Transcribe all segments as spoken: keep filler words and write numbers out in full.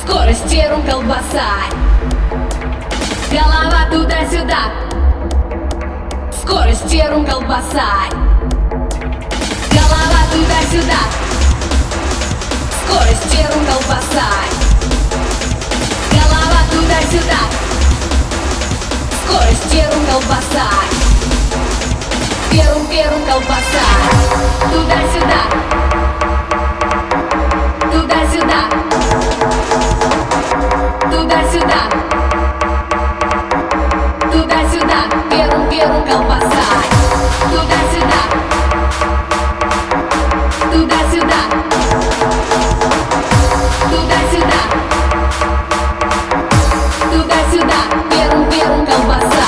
Скорость терум колбаса. Голова туда-сюда. Скорость терум колбаса. Голова туда-сюда. Скорость терум колбаса. Голова туда-сюда. Скорость терум колбаса. Перум, перум колбаса. Туда-сюда. Туда-сюда. Туда-сюда. Туда-сюда. Перум, перум колбаса. Туда-сюда. Туда-сюда. Туда-сюда. Туда-сюда. Перум, перум колбаса.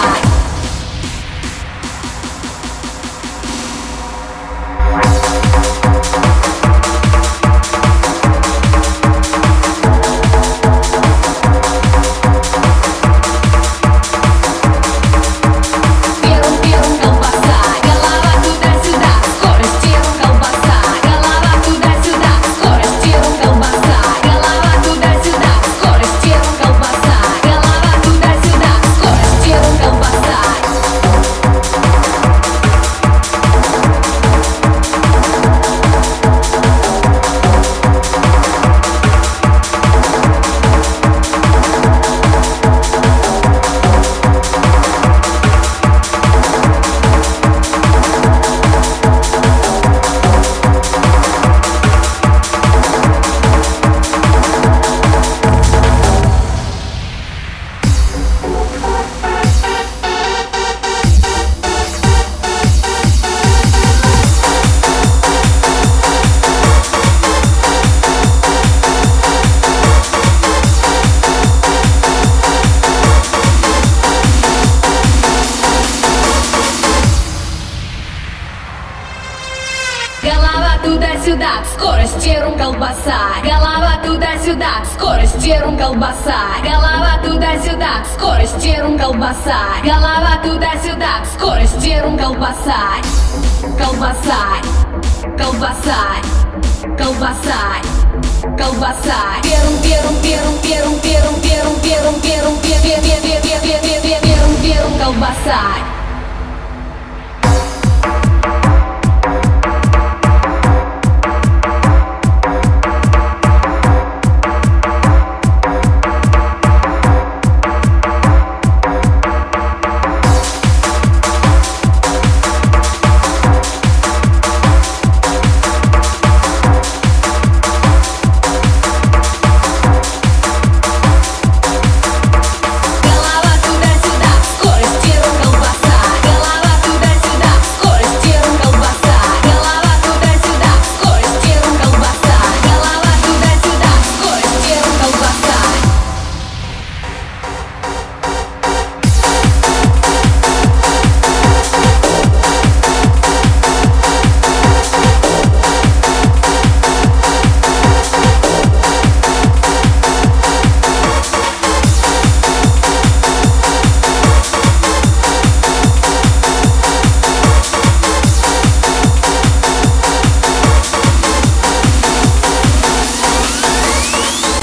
Голова туда-сюда, скорость терум колбаса. Голова туда-сюда, скорость терум колбаса. Голова туда-сюда, скорость терум колбаса. Голова туда-сюда, скорость терум колбаса. Колбаса, колбаса, колбаса, колбаса. Перум, перум, перум, перум, перум, перум, перум, перум, перум, перум, перум, перум, перум, колбаса.